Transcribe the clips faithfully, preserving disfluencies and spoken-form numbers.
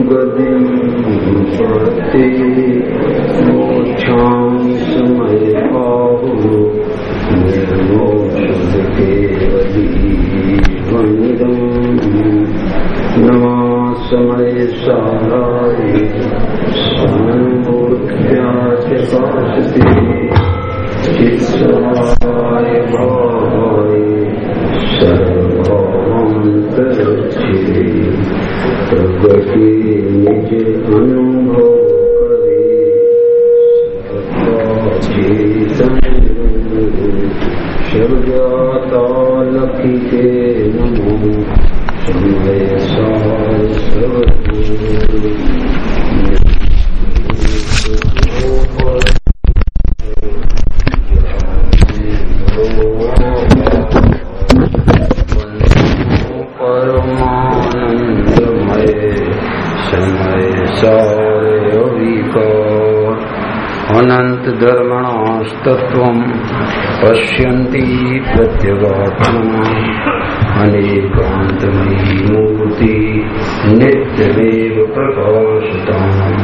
गतिं पते मोक्षां समय पाहु निर्मोक्षकेवलीवन्दं नमः समय साराय समूर्ध्याय पाशते चित्सहाय भावाय सर्वान्तरक्षे प्रगति निज अनुभव करे चेतन सर्वज्ञाता लखिते नमो समय सार सर्वगुरु अनंत धर्मणास्तत्वं पश्यन्ति प्रत्यगात्मा अनेकान्तमयी मूर्ति नित्यमेव प्रकाशताम्।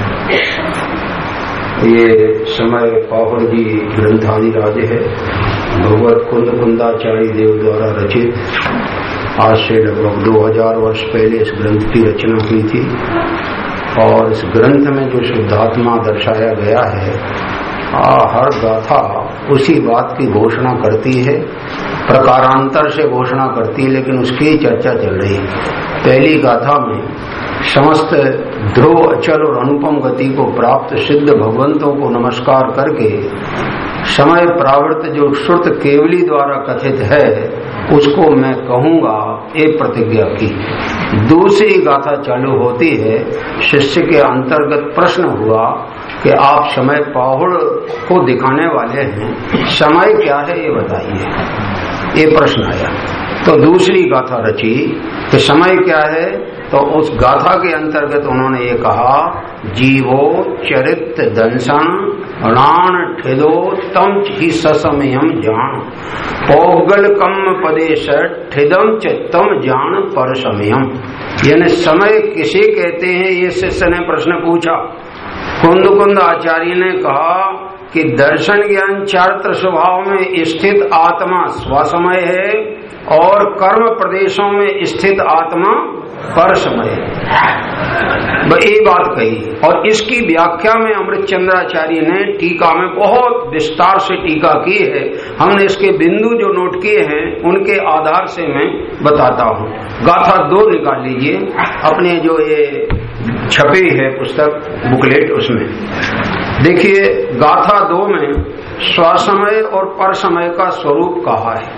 ये समय पाहुल जी ग्रंथाधिराज है, भगवत कुंद कुंदाचार्य देव द्वारा रचित। आज से लगभग दो हजार वर्ष पहले इस ग्रंथ की रचना की थी और इस ग्रंथ में जो शुद्धात्मा दर्शाया गया है, आ, हर गाथा उसी बात की घोषणा करती है, प्रकारांतर से घोषणा करती है, लेकिन उसकी चर्चा चल रही है। पहली गाथा में समस्त ध्रुव अचल और अनुपम गति को प्राप्त सिद्ध भगवंतों को नमस्कार करके समय प्रावृत्त जो श्रुत केवली द्वारा कथित है उसको मैं कहूंगा, ये प्रतिज्ञा की। दूसरी गाथा चालू होती है, शिष्य के अंतर्गत प्रश्न हुआ कि आप समय पाहुड़ को दिखाने वाले हैं, समय क्या है ये बताइए, ये प्रश्न आया। तो दूसरी गाथा रची कि समय क्या है, तो उस गाथा के अंतर्गत उन्होंने ये कहा, जीवो चरित दंसन णाण ठिदो तम ही ससमयम जान पौगल कम पदेश ठिदम चित्तम जान पर समयम। यानी समय किसे कहते हैं, ये शिष्य ने प्रश्न पूछा। कुंद कुंद आचार्य ने कहा कि दर्शन ज्ञान चारित्र स्वभाव में स्थित आत्मा स्वसमय है और कर्म प्रदेशों में स्थित आत्मा पर समय। ये बात कही और इसकी व्याख्या में अमृत चंद्राचार्य ने टीका में बहुत विस्तार से टीका की है। हमने इसके बिंदु जो नोट किए हैं उनके आधार से मैं बताता हूँ। गाथा दो निकाल लीजिए, अपने जो ये छपी है पुस्तक बुकलेट, उसमें देखिए गाथा दो में स्वसमय और पर समय का स्वरूप कहा है।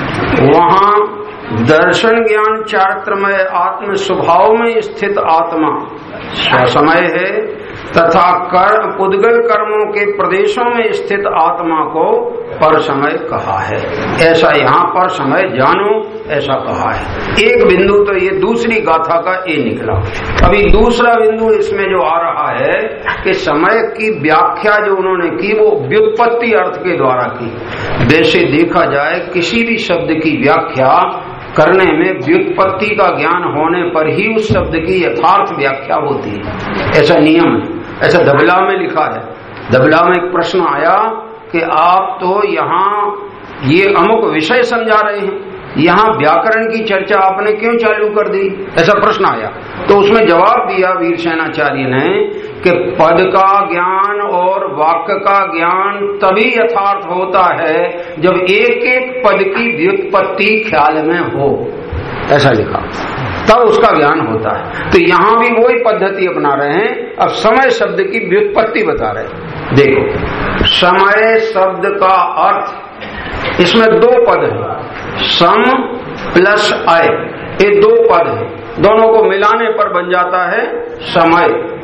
वहां दर्शन ज्ञान चारित्रमय आत्म स्वभाव में स्थित आत्मा स्वसमय है तथा कर्म पुद्गल कर्मों के प्रदेशों में स्थित आत्मा को पर समय कहा है। ऐसा यहाँ पर समय जानो ऐसा कहा है। एक बिंदु तो ये दूसरी गाथा का ये निकला। अभी दूसरा बिंदु इसमें जो आ रहा है कि समय की व्याख्या जो उन्होंने की वो व्युत्पत्ति अर्थ के द्वारा की। वैसे देखा जाए किसी भी शब्द की व्याख्या करने में व्युत्पत्ति का ज्ञान होने पर ही उस शब्द की यथार्थ व्याख्या होती है, ऐसा नियम है। ऐसा दबला में लिखा है। दबला में एक प्रश्न आया कि आप तो यहाँ ये अमुक विषय समझा रहे हैं, यहाँ व्याकरण की चर्चा आपने क्यों चालू कर दी, ऐसा प्रश्न आया। तो उसमें जवाब दिया वीरसेनाचार्य ने कि पद का ज्ञान और वाक्य का ज्ञान तभी यथार्थ होता है जब एक एक पद की व्युत्पत्ति ख्याल में हो, ऐसा लिखा, तब उसका ज्ञान होता है। तो यहाँ भी वही पद्धति अपना रहे हैं। अब समय शब्द की व्युत्पत्ति बता रहे हैं। देखो, समय शब्द का अर्थ, इसमें दो पद है, सम प्लस अय, ये दो पद है, दोनों को मिलाने पर बन जाता है समय।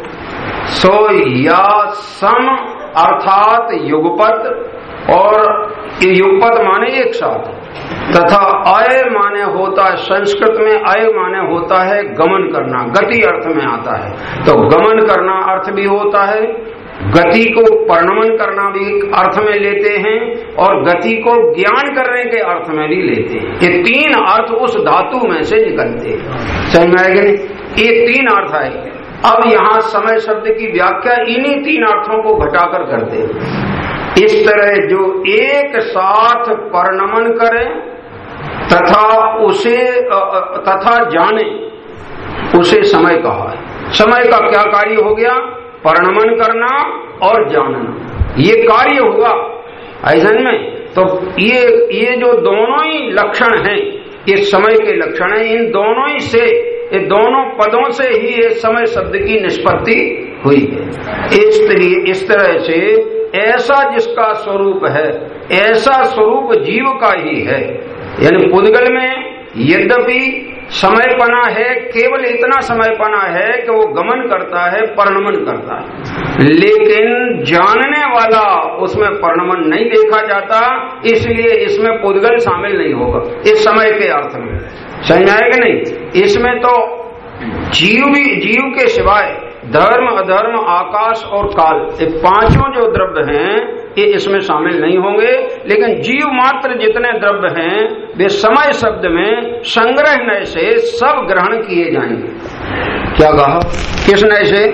सो या सम अर्थात युगपद, और युगपद माने एक साथ, तथा अय माने होता है, संस्कृत में अय माने होता है गमन करना, गति अर्थ में आता है। तो गमन करना अर्थ भी होता है, गति को परिणमन करना भी अर्थ में लेते हैं, और गति को ज्ञान करने के अर्थ में भी लेते हैं। ये तीन अर्थ उस धातु में से निकलते हैं। समझ में आएगा नहीं? ये तीन अर्थ आए। अब यहाँ समय शब्द की व्याख्या इन्हीं तीन अर्थों को घटाकर करते हैं। इस तरह जो एक साथ परिणमन करे तथा उसे तथा जाने, उसे समय कहा है। समय का क्या कार्य हो गया? परिणमन करना और जानना, ये कार्य हुआ ऐसन में। तो ये ये जो दोनों ही लक्षण हैं, ये समय के लक्षण हैं। इन दोनों ही से, ये दोनों पदों से ही ये समय शब्द की निष्पत्ति हुई है। इस इस तरह से ऐसा जिसका स्वरूप है, ऐसा स्वरूप जीव का ही है। यानी पुद्गल में यद्यपि समयपना है, केवल इतना समयपना है कि वो गमन करता है, परिणमन करता है, लेकिन जानने वाला उसमें परिणमन नहीं देखा जाता, इसलिए इसमें पुद्गल शामिल नहीं होगा इस समय के अर्थ में। समझ आए कि नहीं? इसमें तो जीव भी, जीव के सिवाय धर्म, अधर्म, आकाश और काल, ये पांचों जो द्रव्य हैं ये इसमें शामिल नहीं होंगे। लेकिन जीव मात्र जितने द्रव्य हैं वे समय शब्द में संग्रह नय से सब ग्रहण किए जाएंगे। क्या कहा? किस नय से?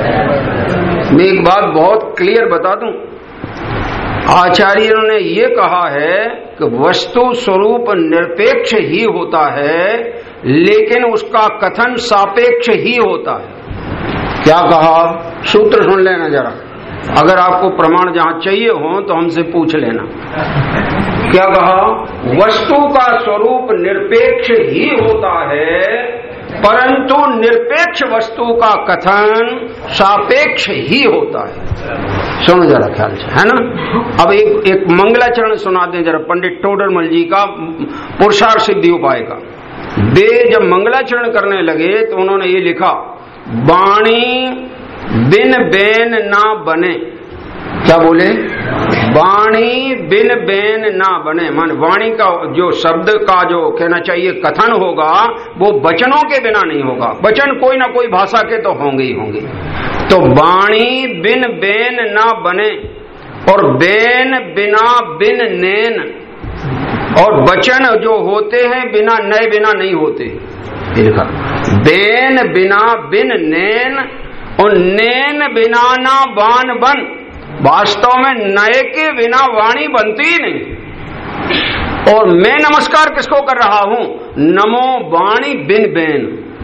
मैं एक बात बहुत क्लियर बता दूं, आचार्यों ने ये कहा है कि वस्तु स्वरूप निरपेक्ष ही होता है, लेकिन उसका कथन सापेक्ष ही होता है। क्या कहा? सूत्र सुन लेना जरा, अगर आपको प्रमाण जहां चाहिए हो तो हमसे पूछ लेना। क्या कहा? वस्तु का स्वरूप निरपेक्ष ही होता है, परंतु निरपेक्ष वस्तु का कथन सापेक्ष ही होता है। सुनो जरा ख्याल से, है ना? अब एक एक मंगलाचरण सुना दें जरा, पंडित टोडरमल जी का, पुरुषार्थ सिद्धि उपाय का। वे जब मंगलाचरण करने लगे तो उन्होंने ये लिखा, वाणी बिन बेन ना बने। क्या बोले? वाणी बिन बेन ना बने, मान वाणी का जो शब्द का जो कहना चाहिए कथन होगा वो वचनों के बिना नहीं होगा। वचन कोई ना कोई भाषा के तो होंगे ही होंगे। तो वाणी बिन बेन ना बने, और बेन बिना बिन नैन, और वचन जो होते हैं बिना नए बिना नहीं होते। देखा, बेन बिना बिन नैन, और नैन बिना ना बान बन। वास्तव में नए के बिना वाणी बनती ही नहीं। और मैं नमस्कार किसको कर रहा हूं? नमो वाणी बिन बेन।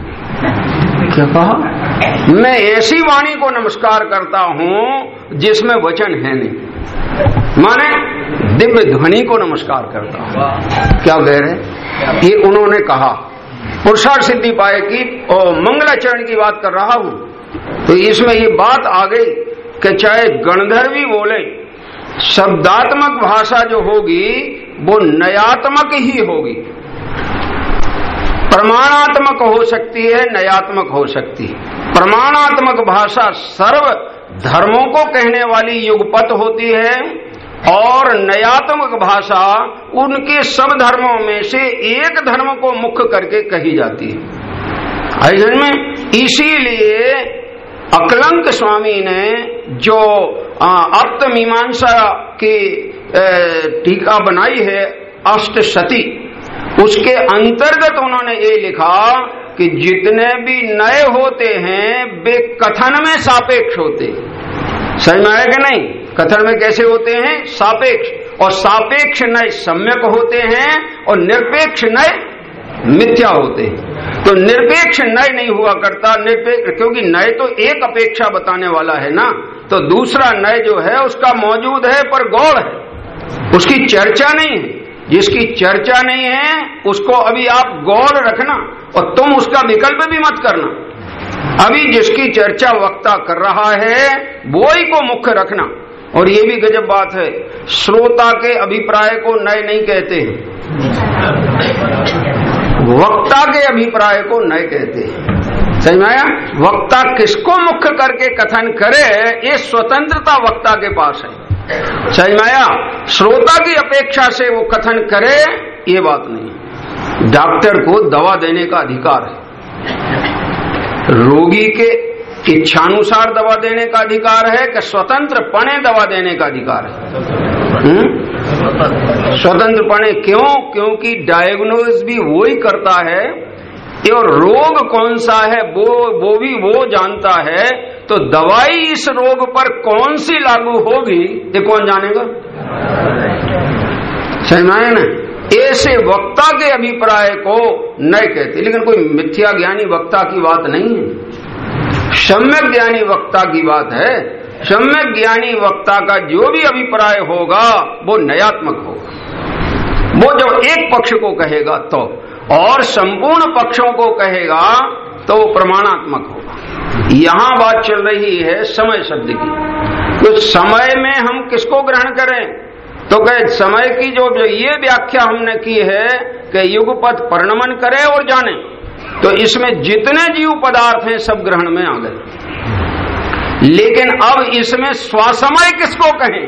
क्या कहा? मैं ऐसी वाणी को नमस्कार करता हूं जिसमें वचन है नहीं, माने दिव्य ध्वनि को नमस्कार करता हूं। क्या कह रहे? ये उन्होंने कहा। पुरुषार्थ सिद्धि पाए की और मंगलाचरण की बात कर रहा हूं, तो इसमें ये बात आ गई कि चाहे गणधर्वी बोले, शब्दात्मक भाषा जो होगी वो नयात्मक ही होगी। प्रमाणात्मक हो सकती है, नयात्मक हो सकती है। प्रमाणात्मक भाषा सर्व धर्मों को कहने वाली युगपत होती है, और नयात्मक भाषा उनके सब धर्मों में से एक धर्म को मुख्य करके कही जाती है। ऐसे में इसीलिए अकलंक स्वामी ने जो अप्त मीमांसा की टीका बनाई है अष्टशती, उसके अंतर्गत उन्होंने ये लिखा कि जितने भी नए होते हैं वे कथन में सापेक्ष होते हैं। समझ में आया कि नहीं? कथन में कैसे होते हैं? सापेक्ष। और सापेक्ष नए सम्यक होते हैं और निरपेक्ष नए मिथ्या होते हैं। तो निरपेक्ष नय नहीं हुआ करता, निरपेक्ष, क्योंकि नय तो एक अपेक्षा बताने वाला है ना, तो दूसरा नय जो है उसका मौजूद है पर गौड़ है, उसकी चर्चा नहीं है। जिसकी चर्चा नहीं है उसको अभी आप गौड़ रखना, और तुम उसका विकल्प भी मत करना। अभी जिसकी चर्चा वक्ता कर रहा है वो ही को मुख्य रखना। और ये भी गजब बात है, श्रोता के अभिप्राय को नय नहीं कहते हैं, वक्ता के अभिप्राय को नय कहते हैं। समझ में आया? वक्ता किसको मुख्य करके कथन करे ये स्वतंत्रता वक्ता के पास है। समझ में आया? श्रोता की अपेक्षा से वो कथन करे ये बात नहीं। डॉक्टर को दवा देने का अधिकार है, रोगी के इच्छानुसार दवा देने का अधिकार है कि स्वतंत्र पणे दवा देने का अधिकार है? स्वतंत्र पणे क्यों? क्योंकि डायग्नोज भी वो ही करता है और रोग कौन सा है वो वो भी वो जानता है, तो दवाई इस रोग पर कौन सी लागू होगी ये कौन जानेगा? सही माने ना? ऐसे वक्ता के अभिप्राय को नहीं कहते, लेकिन कोई मिथ्या ज्ञानी वक्ता की बात नहीं है, सम्यक ज्ञानी वक्ता की बात है। सम्यक ज्ञानी वक्ता का जो भी अभिप्राय होगा वो नयात्मक होगा। वो जब एक पक्ष को कहेगा तो, और संपूर्ण पक्षों को कहेगा तो वो प्रमाणात्मक होगा। यहां बात चल रही है समय शब्द की। तो समय में हम किसको ग्रहण करें? तो कहे समय की जो, जो ये व्याख्या हमने की है कि युगपत परिणमन करे और जाने, तो इसमें जितने जीव पदार्थ हैं सब ग्रहण में आ गए। लेकिन अब इसमें स्वसमय किसको कहें?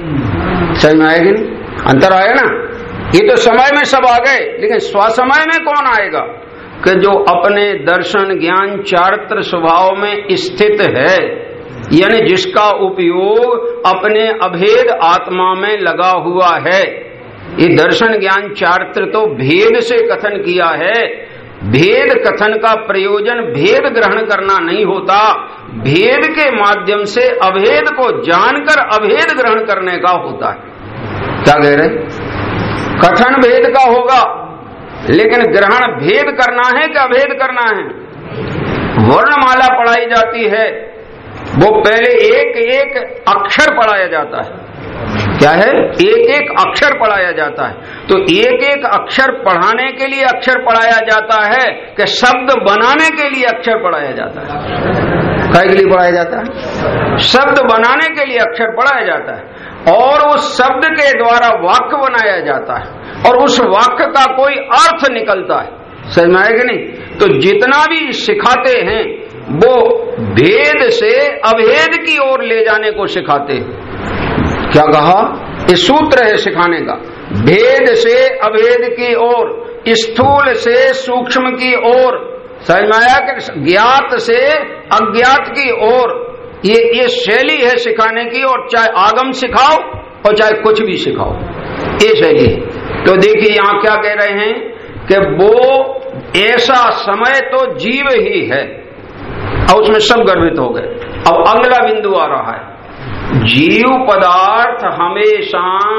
समझ में आएगी नहीं? अंतर आया ना? ये तो समय में सब आ गए, लेकिन स्वसमय में कौन आएगा? कि जो अपने दर्शन ज्ञान चारित्र स्वभाव में स्थित है, यानी जिसका उपयोग अपने अभेद आत्मा में लगा हुआ है। ये दर्शन ज्ञान चारित्र तो भेद से कथन किया है। भेद कथन का प्रयोजन भेद ग्रहण करना नहीं होता, भेद के माध्यम से अभेद को जानकर अभेद ग्रहण करने का होता है। क्या कह रहे? कथन भेद का होगा, लेकिन ग्रहण भेद करना है कि अभेद करना है? वर्णमाला पढ़ाई जाती है, वो पहले एक एक अक्षर पढ़ाया जाता है। क्या है? एक एक अक्षर पढ़ाया जाता है। तो एक एक अक्षर पढ़ाने के लिए अक्षर पढ़ाया जाता है कि शब्द बनाने के लिए अक्षर पढ़ाया जाता है? काय के लिए पढ़ाया जाता है? शब्द बनाने के लिए अक्षर पढ़ाया जाता है, और उस शब्द के द्वारा वाक्य बनाया जाता है, और उस वाक्य का कोई अर्थ निकलता है। समझ में आएगा नहीं? तो जितना भी सिखाते हैं वो भेद से अभेद की ओर ले जाने को सिखाते हैं। क्या कहा? ये सूत्र है सिखाने का। भेद से अभेद की ओर, स्थूल से सूक्ष्म की ओर, समझ में आया? कि ज्ञात से अज्ञात की ओर, ये ये शैली है सिखाने की। और चाहे आगम सिखाओ और चाहे कुछ भी सिखाओ, ये शैली है। तो देखिए यहां क्या कह रहे हैं कि वो ऐसा समय तो जीव ही है, और उसमें सब गर्भित हो गए। अब अगला बिंदु आ रहा है, जीव पदार्थ हमेशा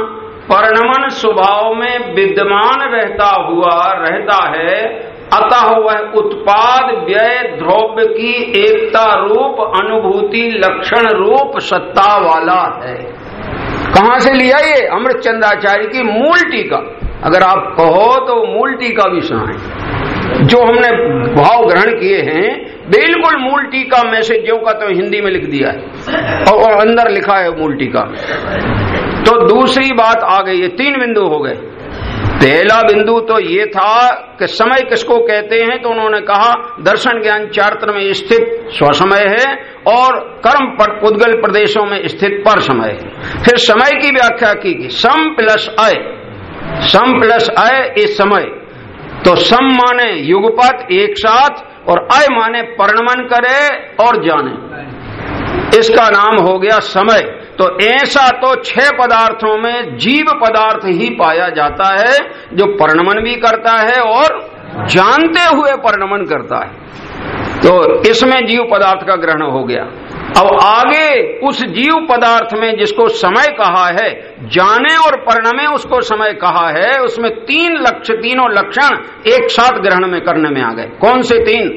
परिणमन स्वभाव में विद्यमान रहता हुआ रहता है, अतः वह उत्पाद व्यय द्रव्य की एकता रूप अनुभूति लक्षण रूप सत्ता वाला है। कहां से लिया ये? अमृतचंद्राचार्य की मूल टीका। अगर आप कहो तो मूल टीका भी सुनाएं। जो हमने भाव ग्रहण किए हैं बिल्कुल मूल टीका में से जो का तो हिंदी में लिख दिया है, और, और अंदर लिखा है मूल टीका में। तो दूसरी बात आ गई है, तीन बिंदु हो गए। पहला बिंदु तो ये था कि समय किसको कहते हैं, तो उन्होंने कहा दर्शन ज्ञान चारित्र में स्थित स्वसमय है, और कर्म पर उद्गल प्रदेशों में स्थित पर समय है। फिर समय की व्याख्या की कि सम प्लस अय, सम प्लस अय इस समय। तो सम माने युगपत एक साथ, और अय माने परिणमन करे और जाने, इसका नाम हो गया समय। तो ऐसा तो छह पदार्थों में जीव पदार्थ ही पाया जाता है जो परिणमन भी करता है और जानते हुए परिणमन करता है। तो इसमें जीव पदार्थ का ग्रहण हो गया। अब आगे उस जीव पदार्थ में जिसको समय कहा है, जाने और परिणमे उसको समय कहा है, उसमें तीन लक्ष्य तीनों लक्षण एक साथ ग्रहण में करने में आ गए। कौन से तीन?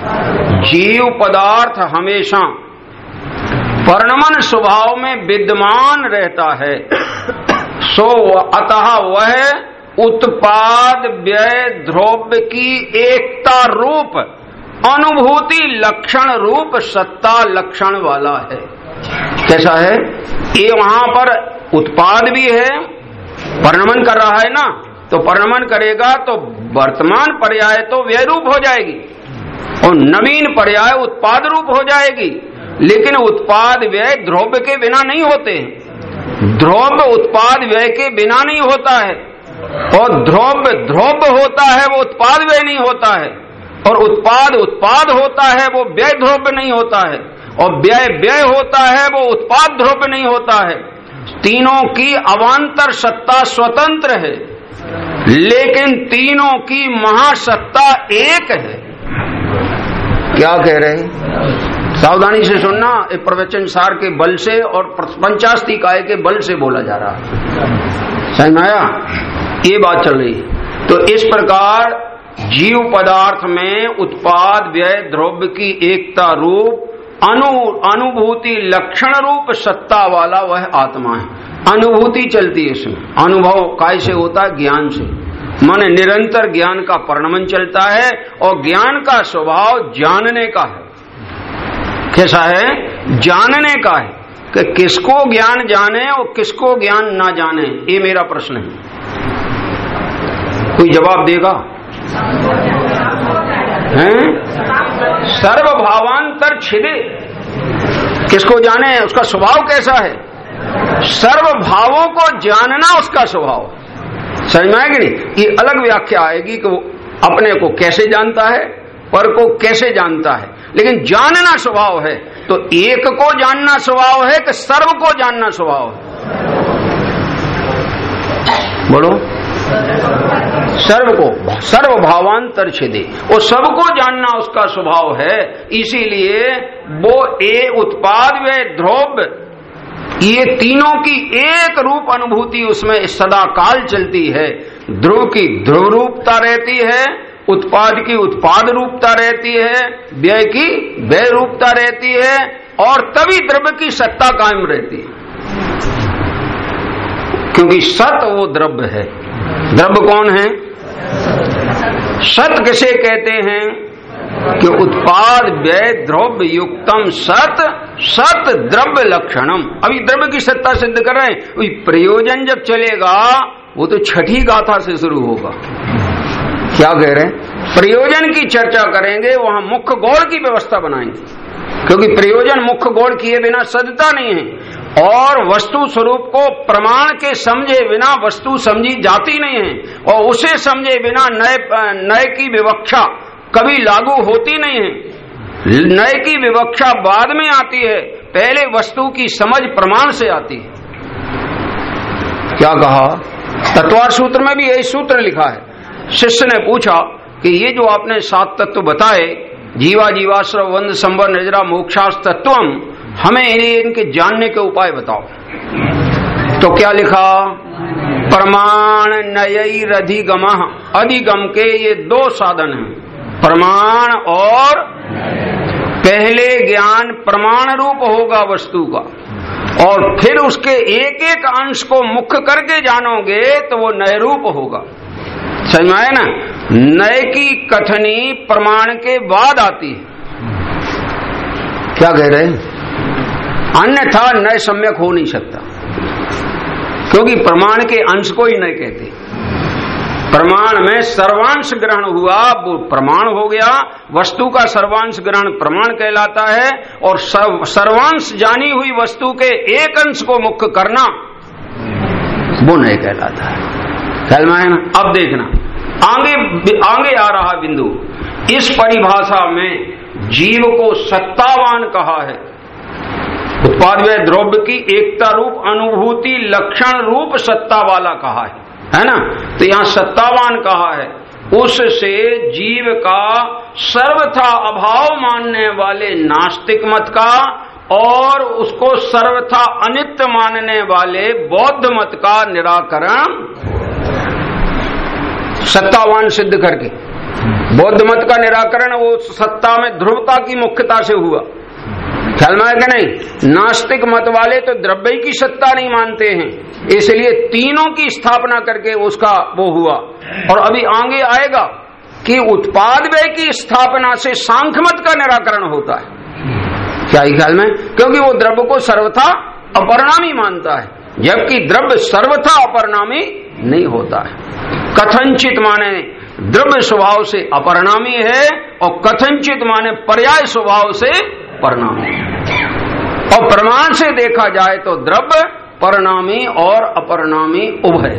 जीव पदार्थ हमेशा परिणमन स्वभाव में विद्यमान रहता है, सो अतः वह उत्पाद व्यय द्रव्य की एकता रूप अनुभूति लक्षण रूप सत्ता लक्षण वाला है। कैसा है ये? वहां पर उत्पाद भी है, परिणमन कर रहा है ना, तो परिणमन करेगा तो वर्तमान पर्याय तो व्यय रूप हो जाएगी, और नवीन पर्याय उत्पाद रूप हो जाएगी। लेकिन उत्पाद व्यय द्रव्य के बिना नहीं होते हैं, द्रव्य उत्पाद व्यय के बिना नहीं होता है, और द्रव्य द्रव्य होता है वो उत्पाद व्यय नहीं होता है, और उत्पाद उत्पाद होता है वो व्यय द्रव्य नहीं होता है, और व्यय व्यय होता है वो उत्पाद द्रव्य नहीं होता है। तीनों की अवांतर सत्ता स्वतंत्र है। लेकिन तीनों की महासत्ता एक है। क्या कह रहे हैं? सावधानी से सुनना, एक प्रवचन सार के बल से और पंचास्ती काय के बल से बोला जा रहा है। समझ में आया? ये बात चल रही है। तो इस प्रकार जीव पदार्थ में उत्पाद व्यय द्रव्य की एकता रूप अनु अनुभूति लक्षण रूप सत्ता वाला वह आत्मा है। अनुभूति चलती है इसमें। अनुभव काय से होता है? ज्ञान से। माने निरंतर ज्ञान का परिणमन चलता है और ज्ञान का स्वभाव जानने का है। कैसा है? जानने का है कि किसको ज्ञान जाने और किसको ज्ञान ना जाने, ये मेरा प्रश्न है। कोई जवाब देगा? हैं? सर्वभावांतर छिदे, किसको जाने, उसका स्वभाव कैसा है? सर्व भावों को जानना उसका स्वभाव। समझ में आएगी नहीं? ये अलग व्याख्या आएगी कि वो अपने को कैसे जानता है, पर को कैसे जानता है, लेकिन जानना स्वभाव है। तो एक को जानना स्वभाव है कि सर्व को जानना स्वभाव है? बोलो। सर्व को, सर्व भावांतर छिदे, वो सबको जानना उसका स्वभाव है। इसीलिए वो ए उत्पाद व द्रव्य, ये तीनों की एक रूप अनुभूति उसमें सदा काल चलती है। ध्रुव की ध्रुव रूपता रहती है, उत्पाद की उत्पाद रूपता रहती है, व्यय की व्यय रूपता रहती है, और तभी द्रव्य की सत्ता कायम रहती है। क्योंकि सत वो द्रव्य है। द्रव्य कौन है? सत किसे कहते हैं? कि उत्पाद व्यय द्रव्य युक्तम सत सत द्रव्य लक्षणम। अभी द्रव्य की सत्ता सिद्ध कर रहे हैं। प्रयोजन जब चलेगा वो तो छठी गाथा से शुरू होगा। क्या कह रहे हैं? प्रयोजन की चर्चा करेंगे, वहां मुख्य गौड़ की व्यवस्था बनाएंगे, क्योंकि प्रयोजन मुख्य गौड़ किए बिना सदता नहीं है। और वस्तु स्वरूप को प्रमाण के समझे बिना वस्तु समझी जाती नहीं है, और उसे समझे बिना नए नए की विवक्षा कभी लागू होती नहीं है। नए की विवक्षा बाद में आती है, पहले वस्तु की समझ प्रमाण से आती है। क्या कहा? तत्वार सूत्र में भी यही सूत्र लिखा है। शिष्य ने पूछा कि ये जो आपने सात तत्व बताए, जीवा जीवाश्रव वंद संवर निजरा मोक्षास तत्वम, हमें इनके जानने के उपाय बताओ। तो क्या लिखा? प्रमाण नयैरधिगम। अधिगम के ये दो साधन हैं, प्रमाण और पहले ज्ञान प्रमाण रूप होगा वस्तु का, और फिर उसके एक एक अंश को मुख्य करके जानोगे तो वो नए रूप होगा। समझ में आया ना? नए की कथनी प्रमाण के बाद आती है। क्या कह रहे हैं? अन्यथा नए सम्यक हो नहीं सकता, क्योंकि प्रमाण के अंश को ही नए कहते। प्रमाण में सर्वांश ग्रहण हुआ वो प्रमाण हो गया। वस्तु का सर्वांश ग्रहण प्रमाण कहलाता है, और सर्वांश जानी हुई वस्तु के एक अंश को मुख्य करना वो नहीं कहलाता है। ख्याल में आया ना? अब देखना आगे आगे आ रहा बिंदु। इस परिभाषा में जीव को सत्तावान कहा है। उत्पाद व द्रव्य की एकता रूप अनुभूति लक्षण रूप सत्ता वाला कहा है, है ना? तो यहाँ सत्तावान कहा है। उससे जीव का सर्वथा अभाव मानने वाले नास्तिक मत का और उसको सर्वथा अनित्य मानने वाले बौद्ध मत का निराकरण सत्तावान सिद्ध करके, बौद्ध मत का निराकरण वो सत्ता में ध्रुवता की मुख्यता से हुआ। ख्याल में आएगा नहीं? नास्तिक मत वाले तो द्रव्य की सत्ता नहीं मानते हैं, इसलिए तीनों की स्थापना करके उसका वो हुआ। और अभी आगे आएगा कि उत्पाद व्यय की स्थापना से सांख्य मत का निराकरण होता है। क्या ही ख्याल में? क्योंकि वो द्रव्य को सर्वथा अपरिणामी मानता है, जबकि द्रव्य सर्वथा अपरिणामी नहीं होता है। कथनचित माने द्रव्य स्वभाव से अपरिणामी है, और कथनचित माने पर्याय स्वभाव से परिणामी है। और प्रमाण से देखा जाए तो द्रव्य परिणामी और अपरिणामी उभय।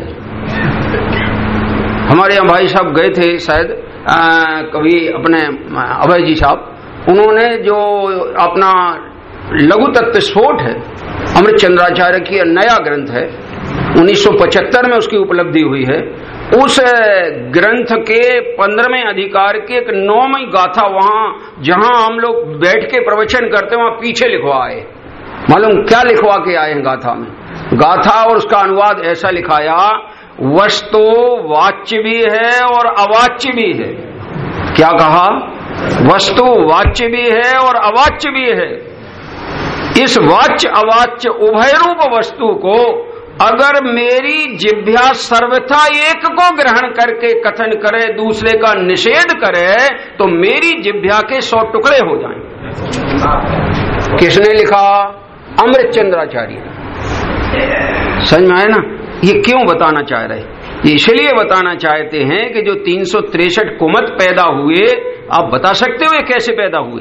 हमारे यहाँ भाई साहब गए थे शायद कभी, अपने अभय जी साहब, उन्होंने जो अपना लघु तत्व स्फोट है, अमृत चंद्राचार्य की नया ग्रंथ है, उन्नीस सौ पचहत्तर में उसकी उपलब्धि हुई है। उस ग्रंथ के पंद्रहवें अधिकार की एक नौवीं गाथा वहां जहां हम लोग बैठ के प्रवचन करते वहां पीछे लिखवा आए। मालूम क्या लिखवा के आए हैं गाथा में? गाथा और उसका अनुवाद ऐसा लिखाया, वस्तु वाच्य भी है और अवाच्य भी है। क्या कहा? वस्तु वाच्य भी है और अवाच्य भी है। इस वाच्य अवाच्य उभय रूप वस्तु को अगर मेरी जिह्वा सर्वथा एक को ग्रहण करके कथन करे, दूसरे का निषेध करे, तो मेरी जिह्वा के सौ टुकड़े हो जाएं। किसने लिखा? अमृत चंद्राचार्य। समझ में आया ना? ये क्यों बताना चाह रहे? ये इसलिए बताना चाहते हैं कि जो तीन सौ तिरसठ कुमत पैदा हुए, आप बता सकते हो ये कैसे पैदा हुए?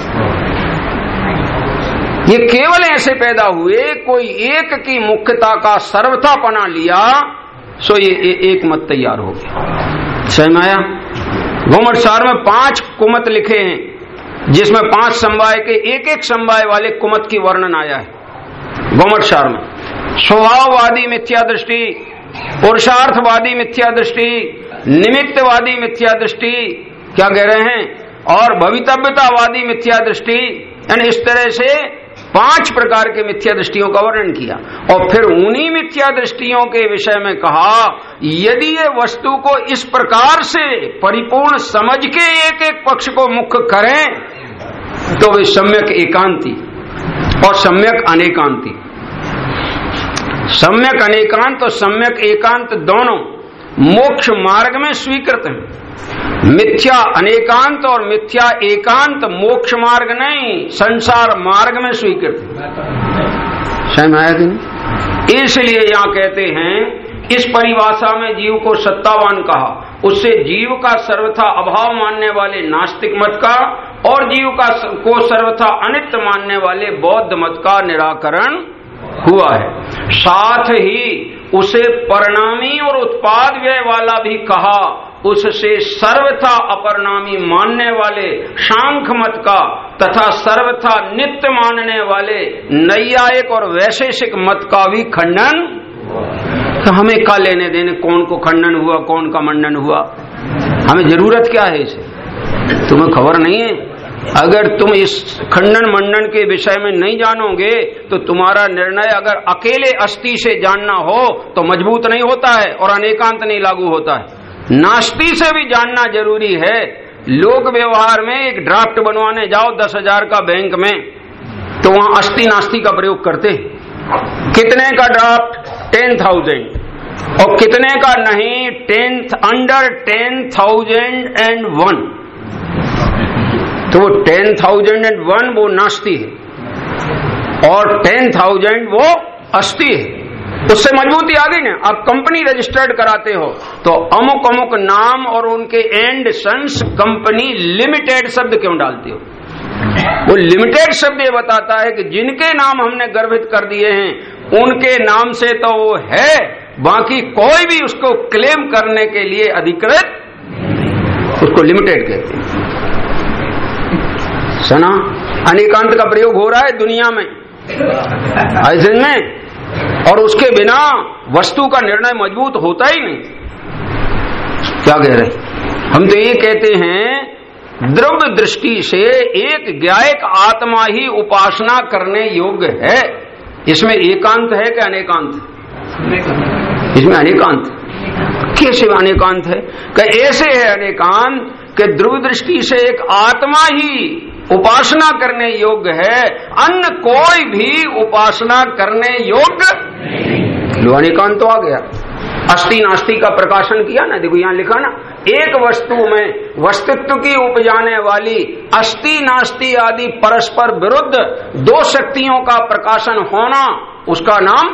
ये केवल ऐसे पैदा हुए, कोई एक की मुख्यता का सर्वथा पना लिया, सो ये ए, एक मत तैयार हो गया। समझ में आया? घुमटसार में पांच कुमत लिखे हैं, जिसमें पांच समवाय के एक एक समवाय वाले कुमत की वर्णन आया है घुमटसार में। स्वभाववादी मिथ्या दृष्टि, पुरुषार्थवादी मिथ्या दृष्टि, निमित्तवादी मिथ्या दृष्टि, क्या कह रहे हैं, और भवितव्यतावादी मिथ्या दृष्टि, यानी इस तरह से पांच प्रकार के मिथ्या दृष्टियों का वर्णन किया। और फिर उन्हीं मिथ्या दृष्टियों के विषय में कहा, यदि ये वस्तु को इस प्रकार से परिपूर्ण समझ के एक एक पक्ष को मुख्य करें, तो वे सम्यक एकांती और सम्यक अनेकांती, सम्यक अनेकांत और सम्यक एकांत दोनों मोक्ष मार्ग में स्वीकृत हैं। मिथ्या अनेकांत और मिथ्या एकांत मोक्ष मार्ग नहीं, संसार मार्ग में स्वीकृत। समझ में आया कि नहीं? इसलिए यहां कहते हैं, इस परिभाषा में जीव को सत्तावान कहा, उससे जीव का सर्वथा अभाव मानने वाले नास्तिक मत का और जीव का को सर्वथा अनित्य मानने वाले बौद्ध मत का निराकरण हुआ है। साथ ही उसे परिणामी और उत्पाद व्यय वाला भी कहा, उससे सर्वथा अपरिणामी मानने वाले सांख्य मत का तथा सर्वथा नित्य मानने वाले नैयायिक और वैशेषिक मत का भी खंडन। तो हमें क्या लेने देने कौन को खंडन हुआ, कौन का मंडन हुआ? हमें जरूरत क्या है इसे? तुम्हें खबर नहीं है? अगर तुम इस खंडन मंडन के विषय में नहीं जानोगे तो तुम्हारा निर्णय अगर अकेले अस्थि से जानना हो तो मजबूत नहीं होता है और अनेकांत नहीं लागू होता है। नास्ति से भी जानना जरूरी है। लोक व्यवहार में एक ड्राफ्ट बनवाने जाओ दस हजार का बैंक में, तो वहां अस्थि नास्ति का प्रयोग करते हैं। कितने का ड्राफ्ट? Ten thousand. और कितने का नहीं? Tenth under ten thousand and one. तो वो टेन थाउजेंड एंड वन वो नास्ति है और टेन थाउजेंड वो अस्थि है। उससे मजबूती आ गई ना। अब कंपनी रजिस्टर्ड कराते हो तो अमुक अमुक नाम और उनके एंड सन्स कंपनी लिमिटेड शब्द क्यों डालते हो? वो लिमिटेड शब्द ये बताता है कि जिनके नाम हमने गर्भित कर दिए हैं उनके नाम से तो वो है, बाकी कोई भी उसको क्लेम करने के लिए अधिकृत, उसको लिमिटेड कहते हैं। सुना? अनेकांत का प्रयोग हो रहा है दुनिया में ऐसे में, और उसके बिना वस्तु का निर्णय मजबूत होता ही नहीं। क्या कह रहे? हम तो ये कहते हैं द्रव्य दृष्टि से एक ज्ञायक आत्मा ही उपासना करने योग्य है। इसमें एकांत है कि अनेकांत? इसमें अनेकांत। कैसे अनेकांत है? कि ऐसे है अनेकांत कि ध्रुव दृष्टि से एक आत्मा ही उपासना करने योग्य है, अन्य कोई भी उपासना करने योग्य। लो अनेकांत तो आ गया। अस्थि नास्ति का प्रकाशन किया ना, देखो यहां लिखा ना, एक वस्तु में वस्तुत्व की उपजाने वाली अस्थि नास्ति आदि परस्पर विरुद्ध दो शक्तियों का प्रकाशन होना, उसका नाम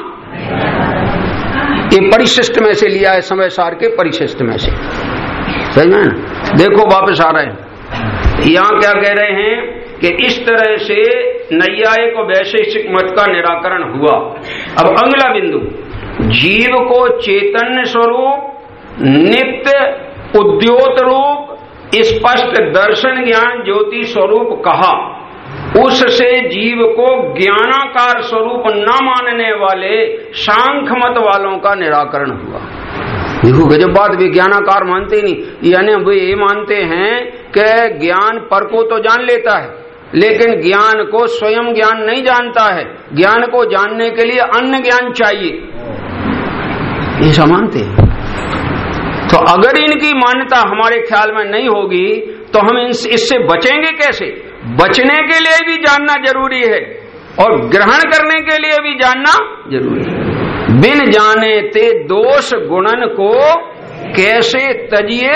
ये परिशिष्ट में से लिया है, समय सार के परिशिष्ट में से। सही में? देखो वापस आ रहे हैं, यहां क्या कह रहे हैं कि इस तरह से नैयायिक और वैशेषिक मत का निराकरण हुआ। अब अगला बिंदु, जीव को चैतन्य स्वरूप, नित्य उद्योत रूप, स्पष्ट दर्शन ज्ञान ज्योति स्वरूप कहा। उससे जीव को ज्ञानाकार स्वरूप न मानने वाले सांख्य मत वालों का निराकरण हुआ। देखो गजब बात, विज्ञानाकार मानते ही नहीं, यानी वे ये मानते हैं कि ज्ञान पर को तो जान लेता है, लेकिन ज्ञान को स्वयं ज्ञान नहीं जानता है, ज्ञान को जानने के लिए अन्य ज्ञान चाहिए, ऐसा मानते हैं। तो अगर इनकी मान्यता हमारे ख्याल में नहीं होगी तो हम इससे बचेंगे कैसे? बचने के लिए भी जानना जरूरी है और ग्रहण करने के लिए भी जानना जरूरी है। बिन जाने ते दोष गुणन को कैसे तजिए,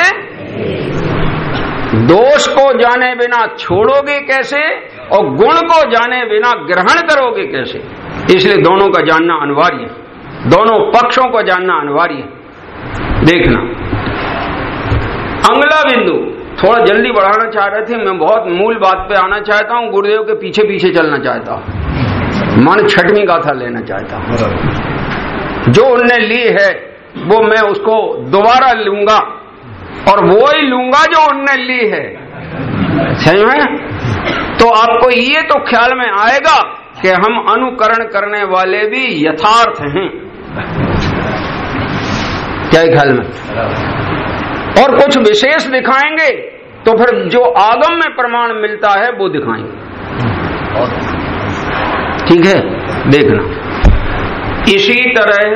दोष को जाने बिना छोड़ोगे कैसे और गुण को जाने बिना ग्रहण करोगे कैसे? इसलिए दोनों का जानना अनिवार्य है, दोनों पक्षों को जानना अनिवार्य है। देखना अगला बिंदु, थोड़ा जल्दी बढ़ाना चाह रहे थे, मैं बहुत मूल बात पे आना चाहता हूँ, गुरुदेव के पीछे पीछे चलना चाहता हूँ, मन छठवीं गाथा लेना चाहता हूँ। जो उनने ली है वो मैं उसको दोबारा लूंगा और वो ही लूंगा जो उनने ली है, सही में? तो आपको ये तो ख्याल में आएगा कि हम अनुकरण करने वाले भी यथार्थ हैं, क्या ख्याल में? और कुछ विशेष दिखाएंगे तो फिर जो आगम में प्रमाण मिलता है वो दिखाएंगे, ठीक है? देखना, इसी तरह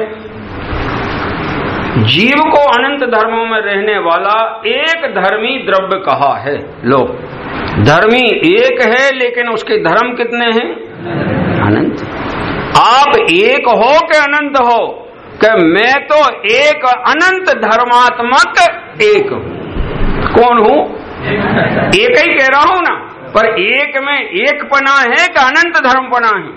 जीव को अनंत धर्मों में रहने वाला एक धर्मी द्रव्य कहा है। लो, धर्मी एक है लेकिन उसके धर्म कितने हैं? अनंत। आप एक हो कि अनंत हो? कि मैं तो एक अनंत धर्मात्मक एक हूं। कौन हूं? एक ही कह रहा हूं ना, पर एक में एक पना है कि अनंत धर्म पना है?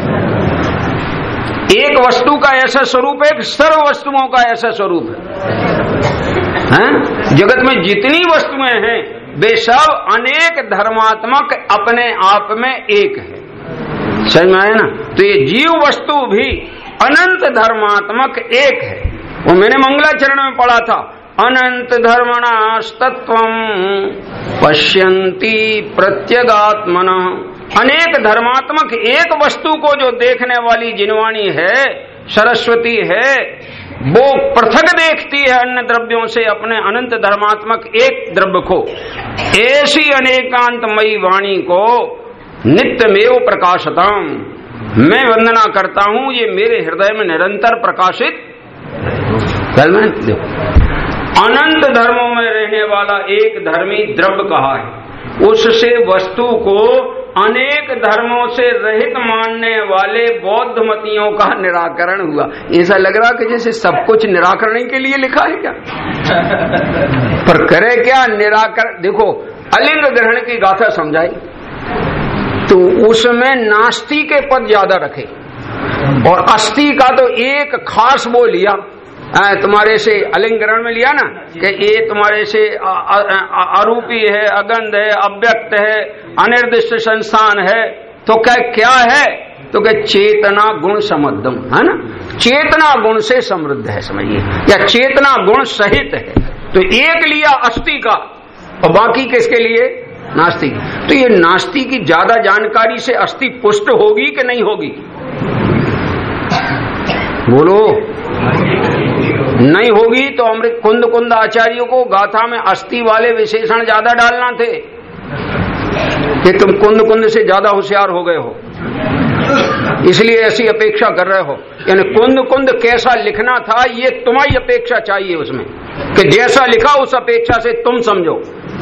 एक वस्तु का ऐसा स्वरूप है कि सर्व वस्तुओं का ऐसा स्वरूप है, हैं? जगत में जितनी वस्तुएं हैं वे सब अनेक धर्मात्मक अपने आप में एक है, समझ में आया ना? तो ये जीव वस्तु भी अनंत धर्मात्मक एक है। वो मैंने मंगलाचरण में पढ़ा था, अनंत धर्मणास्तत्वं पश्यन्ति प्रत्यगात्मना। अनेक धर्मात्मक एक वस्तु को जो देखने वाली जिनवाणी है, सरस्वती है, वो पृथक देखती है अन्य द्रव्यों से अपने अनंत धर्मात्मक एक द्रव्य को। ऐसी अनेकांतमयी वाणी को नित्यमेव प्रकाशतम मैं वंदना करता हूं, ये मेरे हृदय में निरंतर प्रकाशित। कल में देखो, अनंत धर्मों में रहने वाला एक धर्मी द्रव्य कहा है, उससे वस्तु को अनेक धर्मों से रहित मानने वाले बौद्ध मतियों का निराकरण हुआ। ऐसा लग रहा कि जैसे सब कुछ निराकरण के लिए लिखा है क्या? पर करे क्या निराकरण? देखो, अलिंग ग्रहण की गाथा समझाई तो उसमें नास्ति के पद ज्यादा रखे और अस्थि का तो एक खास वो लिया, तुम्हारे से अलिंग ग्रहण में लिया ना कि ये तुम्हारे से अरूपी है, अगंध है, अव्यक्त है, अनिर्दिष्ट संस्थान है। तो क्या क्या है? तो क्या चेतना गुण समृद्धम है ना, चेतना गुण से समृद्ध है, समझिए, या चेतना गुण सहित है। तो एक लिया अस्थि का और बाकी किसके लिए? नास्तिक। तो ये नास्तिक की ज्यादा जानकारी से अस्थि पुष्ट होगी कि नहीं होगी? बोलो, नहीं होगी तो अमृत कुंद कुंद आचार्यों को गाथा में अस्थि वाले विशेषण ज्यादा डालना थे कि तुम कुंद कुंद से ज्यादा होशियार हो गए हो, इसलिए ऐसी अपेक्षा कर रहे हो। यानी कुंद कुंद कैसा लिखना था ये तुम्हारी अपेक्षा चाहिए उसमें, कि जैसा लिखा उस अपेक्षा से तुम समझो।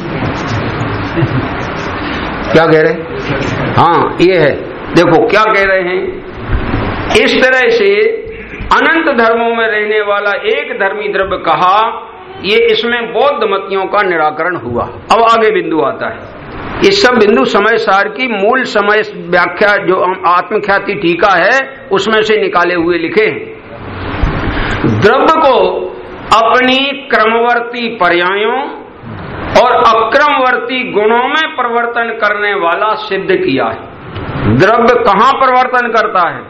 क्या कह रहे? हाँ, ये है, देखो क्या कह रहे हैं। इस तरह से अनंत धर्मों में रहने वाला एक धर्मी द्रव्य कहा, ये इसमें बौद्ध मतियों का निराकरण हुआ। अब आगे बिंदु आता है। ये सब बिंदु समय सार की मूल समय व्याख्या जो आत्मख्याति टीका है उसमें से निकाले हुए लिखे हैं। द्रव्य को अपनी क्रमवर्ती पर्यायों और अक्रमवर्ती गुणों में परिवर्तन करने वाला सिद्ध किया है। द्रव्य कहाँ परिवर्तन करता है?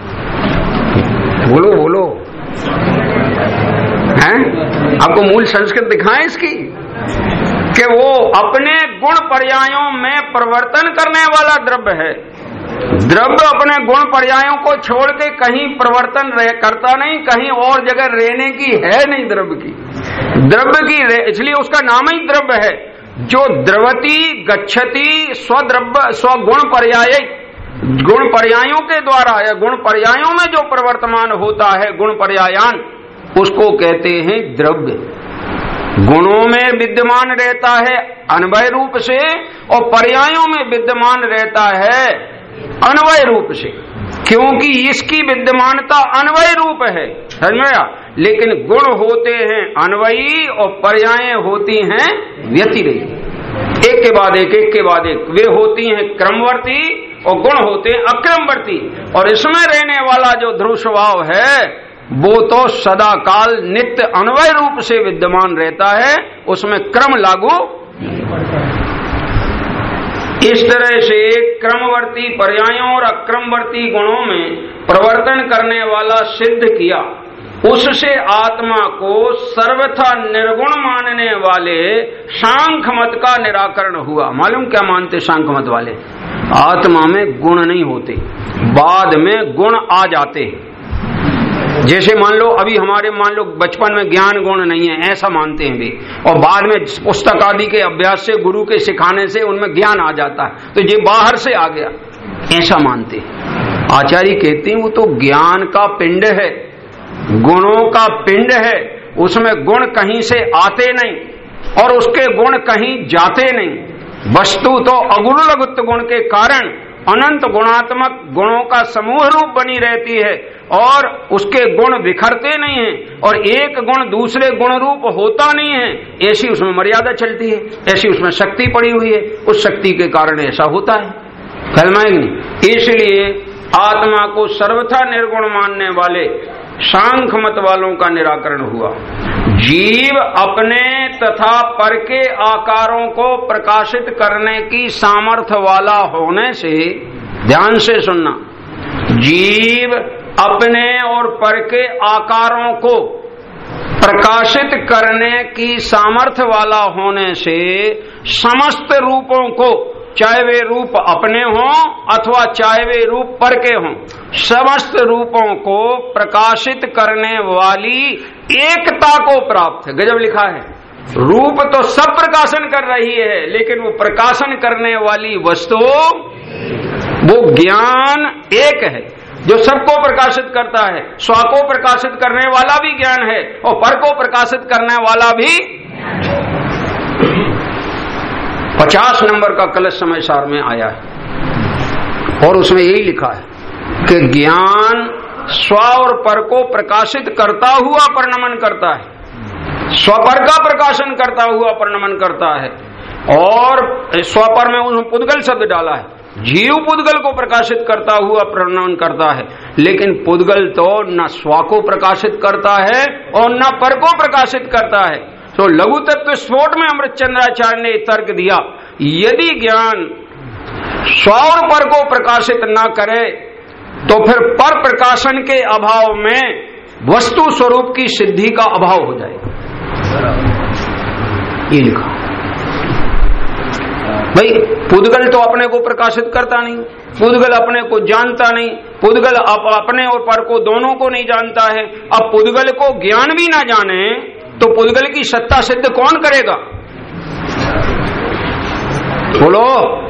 बोलो बोलो, हैं? आपको मूल संस्कृत दिखाएं इसकी कि वो अपने गुण पर्यायों में परिवर्तन करने वाला द्रव्य है। द्रव्य अपने गुण पर्यायों को छोड़ के कहीं परिवर्तन करता नहीं, कहीं और जगह रहने की है नहीं द्रव्य की। द्रव्य की इसलिए उसका नाम ही द्रव्य है। जो द्रवती गच्छति स्वद्रव्य स्वगुण पर्याय, गुण पर्यायों के द्वारा या गुण पर्यायों में जो प्रवर्तमान होता है गुण पर्यायान, उसको कहते हैं द्रव्य। गुणों में विद्यमान रहता है अन्वय रूप से और पर्यायों में विद्यमान रहता है अन्वय रूप से, क्योंकि इसकी विद्यमानता अन्वय रूप है, समझ में आया। लेकिन गुण होते हैं अन्वयी और पर्याय होती हैं व्यतिरेकी, एक के बाद एक एक के बाद एक। वे होती हैं क्रमवर्ती और गुण होते हैं अक्रमवर्ती। और इसमें रहने वाला जो ध्रुव स्वभाव है वो तो सदा काल नित्य अन्वय रूप से विद्यमान रहता है, उसमें क्रम लागू नहीं पड़ता। इस तरह से क्रमवर्ती पर्यायों और अक्रमवर्ती गुणों में प्रवर्तन करने वाला सिद्ध किया, उससे आत्मा को सर्वथा निर्गुण मानने वाले सांख्य मत का निराकरण हुआ। मालूम क्या मानते सांख्य मत वाले? आत्मा में गुण नहीं होते, बाद में गुण आ जाते हैं। जैसे मान लो अभी हमारे मान लो बचपन में ज्ञान गुण नहीं है, ऐसा मानते हैं वे, और बाद में पुस्तक आदि के अभ्यास से गुरु के सिखाने से उनमें ज्ञान आ जाता है, तो ये बाहर से आ गया, ऐसा मानते हैं। आचार्य कहते हैं वो तो ज्ञान का पिंड है, गुणों का पिंड है, उसमें गुण कहीं से आते नहीं और उसके गुण कहीं जाते नहीं। वस्तु तो अगुण लघुत्व गुण के कारण अनंत गुणात्मक गुणों का समूह रूप बनी रहती है और उसके गुण बिखरते नहीं हैं और एक गुण दूसरे गुण रूप होता नहीं है। ऐसी उसमें मर्यादा चलती है, ऐसी उसमें शक्ति पड़ी हुई है, उस शक्ति के कारण ऐसा होता है। नहीं, इसलिए आत्मा को सर्वथा निर्गुण मानने वाले सांख्य मत वालों का निराकरण हुआ। जीव अपने तथा पर के आकारों को प्रकाशित करने की सामर्थ्य वाला होने से, ध्यान से सुनना, जीव अपने और पर के आकारों को प्रकाशित करने की सामर्थ्य वाला होने से समस्त रूपों को, चाहे वे रूप अपने हों अथवा चाहे वे रूप पर के हों, समस्त रूपों को प्रकाशित करने वाली एकता को प्राप्त है। गजब लिखा है, रूप तो सब प्रकाशन कर रही है लेकिन वो प्रकाशन करने वाली वस्तु, वो ज्ञान एक है जो सबको प्रकाशित करता है। स्व को प्रकाशित करने वाला भी ज्ञान है और पर को प्रकाशित करने वाला भी। पचास नंबर का कलश समय सार में आया है और उसमें यही लिखा है कि ज्ञान स्व और पर को प्रकाशित करता हुआ परिणमन करता है, स्वपर का प्रकाशन करता हुआ परिणमन करता है। और स्वपर में उन्होंने पुद्गल शब्द डाला है, जीव पुद्गल को प्रकाशित करता हुआ परिणमन करता है, लेकिन पुद्गल तो न स्व को प्रकाशित करता है और न पर को प्रकाशित करता है। तो लघु तत्व स्फोट में अमृतचंद्राचार्य ने तर्क दिया, यदि ज्ञान स्व और पर को प्रकाशित न करे तो फिर पर प्रकाशन के अभाव में वस्तु स्वरूप की सिद्धि का अभाव हो जाएगा। ये लिखा भाई, पुद्गल तो अपने को प्रकाशित करता नहीं, पुद्गल अपने को जानता नहीं, पुद्गल अप, अपने और पर को दोनों को नहीं जानता है। अब पुद्गल को ज्ञान भी ना जाने तो पुद्गल की सत्ता सिद्ध कौन करेगा? बोलो,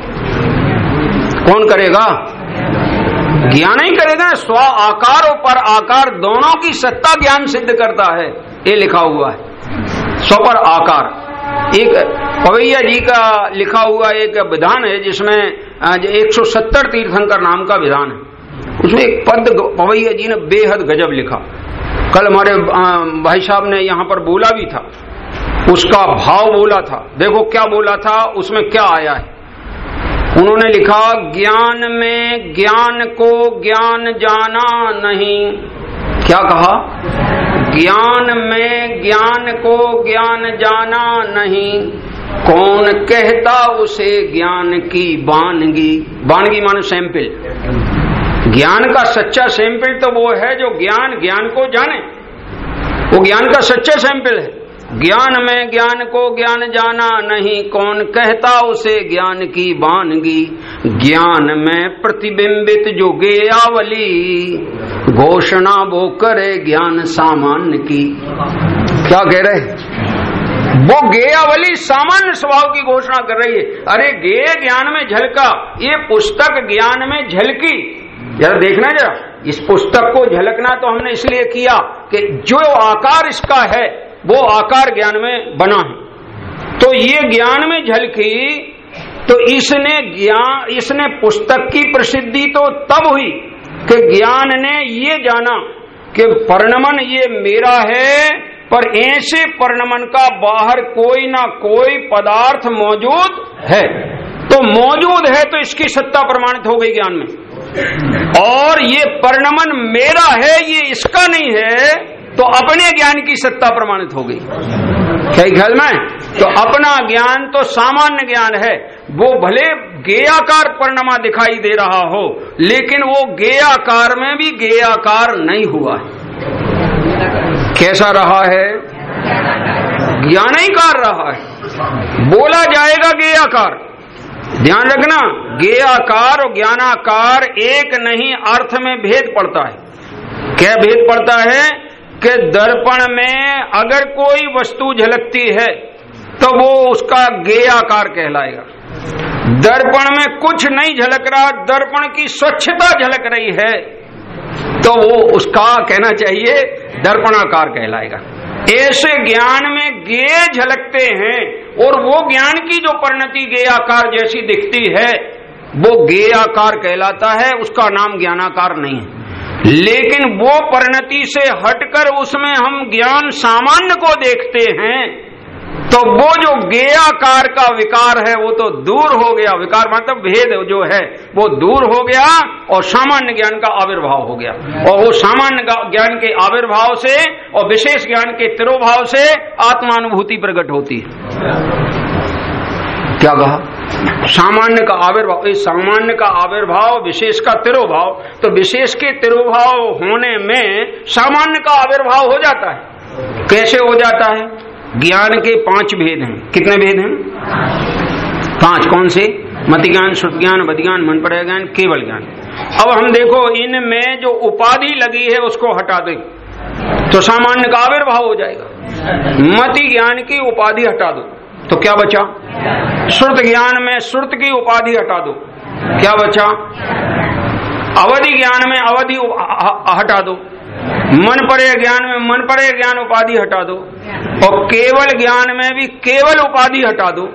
कौन करेगा? ज्ञान ही करेगा। स्व आकार और पर आकार दोनों की सत्ता ज्ञान सिद्ध करता है, ये लिखा हुआ है। स्व पर आकार एक पवैया जी का लिखा हुआ एक विधान है जिसमें एक सौ सत्तर तीर्थंकर नाम का विधान है। उसमें एक पद पवैया जी ने बेहद गजब लिखा, कल हमारे भाई साहब ने यहाँ पर बोला भी था, उसका भाव बोला था। देखो क्या बोला था, उसमें क्या आया है। उन्होंने लिखा, ज्ञान में ज्ञान को ज्ञान जाना नहीं। क्या कहा? ज्ञान में ज्ञान को ज्ञान जाना नहीं, कौन कहता उसे ज्ञान की बानगी। बानगी मानो सैंपल। ज्ञान का सच्चा सैंपल तो वो है जो ज्ञान ज्ञान को जाने, वो ज्ञान का सच्चा सैंपल है। ज्ञान में ज्ञान को ज्ञान जाना नहीं, कौन कहता उसे ज्ञान की बानगी। ज्ञान में प्रतिबिंबित जो गेयावली, घोषणा वो करे ज्ञान सामान्य की। क्या कह रहे? वो गेयावली सामान्य स्वभाव की घोषणा कर रही है। अरे गेय ज्ञान में झलका, ये पुस्तक ज्ञान में झलकी। जरा देखना, जरा इस पुस्तक को झलकना तो हमने इसलिए किया कि जो आकार इसका है वो आकार ज्ञान में बना है। तो ये ज्ञान में झलकी, तो इसने ज्ञान इसने पुस्तक की प्रसिद्धि तो तब हुई कि ज्ञान ने ये जाना कि परिणमन ये मेरा है, पर ऐसे परिणमन का बाहर कोई ना कोई पदार्थ मौजूद है। तो मौजूद है तो इसकी सत्ता प्रमाणित हो गई ज्ञान में। और ये परिणमन मेरा है, ये इसका नहीं है, तो अपने ज्ञान की सत्ता प्रमाणित हो गई। क्या ख्याल में? तो अपना ज्ञान तो सामान्य ज्ञान है, वो भले गेयाकार परिणमा दिखाई दे रहा हो, लेकिन वो गेयाकार में भी गेयाकार नहीं हुआ है। कैसा रहा है? ज्ञानाकार रहा है। बोला जाएगा गेयाकार। ध्यान रखना, गेयाकार और ज्ञानाकार एक नहीं, अर्थ में भेद पड़ता है। क्या भेद पड़ता है? कि दर्पण में अगर कोई वस्तु झलकती है तो वो उसका गेयाकार कहलाएगा। दर्पण में कुछ नहीं झलक रहा, दर्पण की स्वच्छता झलक रही है, तो वो उसका कहना चाहिए दर्पणाकार कहलाएगा। ऐसे ज्ञान में गेय झलकते हैं, और वो ज्ञान की जो परिणति गेयाकार जैसी दिखती है वो गेयाकार कहलाता है, उसका नाम ज्ञानाकार नहीं है। लेकिन वो परिणति से हटकर उसमें हम ज्ञान सामान्य को देखते हैं, तो वो जो गेयाकार का विकार है वो तो दूर हो गया। विकार मतलब भेद जो है वो दूर हो गया और सामान्य ज्ञान का आविर्भाव हो गया। और वो सामान्य ज्ञान के आविर्भाव से और विशेष ज्ञान के तिरोभाव से आत्मानुभूति प्रकट होती है। क्या कहा? सामान्य का आविर्भाव, इस सामान्य का आविर्भाव विशेष का तिरोभाव, तो विशेष के तिरोभाव होने में सामान्य का आविर्भाव हो जाता है। कैसे हो जाता है? ज्ञान के पांच भेद हैं। कितने भेद हैं? पांच। कौन से? मति ज्ञान, श्रुत ज्ञान, बद ज्ञान, मन पड़य ज्ञान, केवल ज्ञान। अब हम देखो, इनमें जो उपाधि लगी है उसको हटा दें तो सामान्य का आविर्भाव हो जाएगा। मति ज्ञान की उपाधि हटा दो तो क्या बचा? श्रुत ज्ञान में श्रुत की उपाधि हटा दो, क्या बचा? अवधि ज्ञान में अवधि हटा दो, मन पड़े ज्ञान में मन पड़े ज्ञान उपाधि हटा दो, और केवल ज्ञान में भी केवल उपाधि हटा दो।